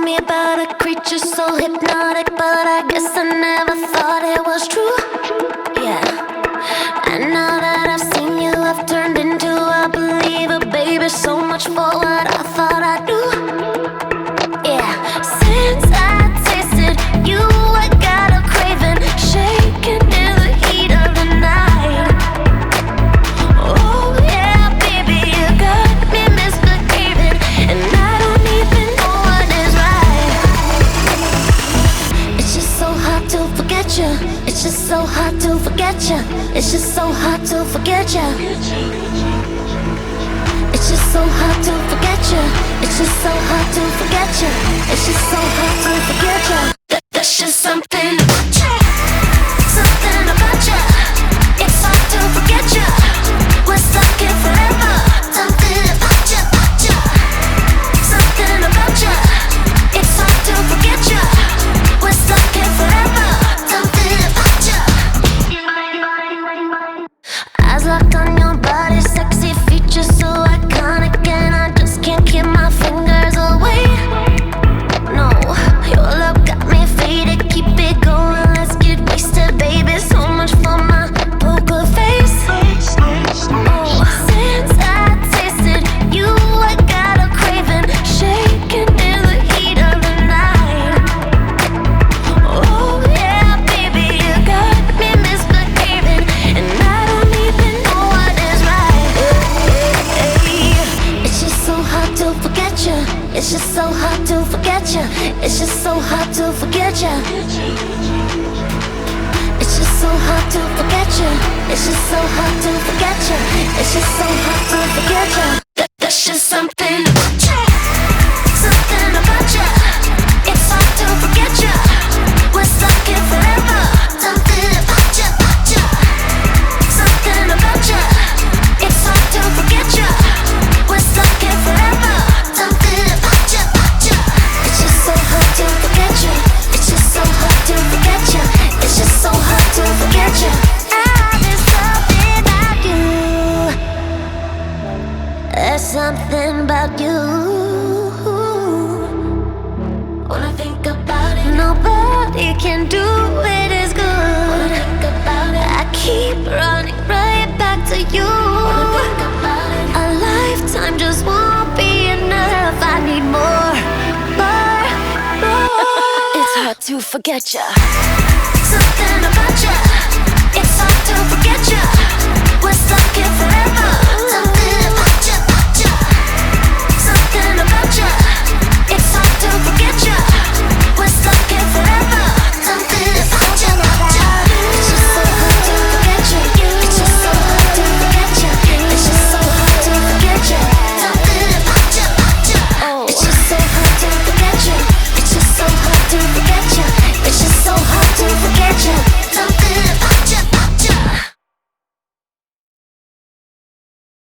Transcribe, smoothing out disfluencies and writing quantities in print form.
me about a creature so hypnotic, but I guess I never thought it was true. Yeah. And now that I've seen you, I've turned into a believer, baby. So much for what I thought I knew. Yeah. Since I tasted you, I got a craving, shaking in the heat of the night. Oh yeah, baby, you got me misbehaving, and I don't even know what is right. It's just so hard to forget you. It's just so hard to forget you. It's just so hard to forget you. It's just so hard to forget you. It's just so hard to forget you. It's just so hard to forget you. There's just something about you. Something about you. It's hard to forget you. We're stuck here forever. Something about you, about you. Something about you. It's hard to forget you. We're stuck here forever. Something about you. Eyes locked on your body, sexy features so iconic, and I just can't keep my fingers away. No, your love got me faded. Keep it going, let's get wasted, baby. So much for my poker face. Oh, since I tasted you, I got a craving, shaking in the heat of the night. Oh yeah, baby, you got me misbehaving, and I don't even know what is right. It's just so hard to forget you. It's just so hard to forget you. It's just so hard to forget you. It's just so hard to forget you. It's just so hard to forget you. It's just so hard to forget you. There's just something about you. Something about you. It's hard to forget you. We're stuck here forever. Something about you, about you. Something about you. It's hard to forget you. We're stuck here forever. Something about you, about you. It's just so hard to forget you. It's just so hard to forget you. It's just so hard to forget you. There's something about you. There's something about you. When I think about it, nobody can do it as good. When I think about it, I keep running right back to you. When I think about it, a lifetime just won't be enough. I need more, more, more. It's hard to forget you. Something about you.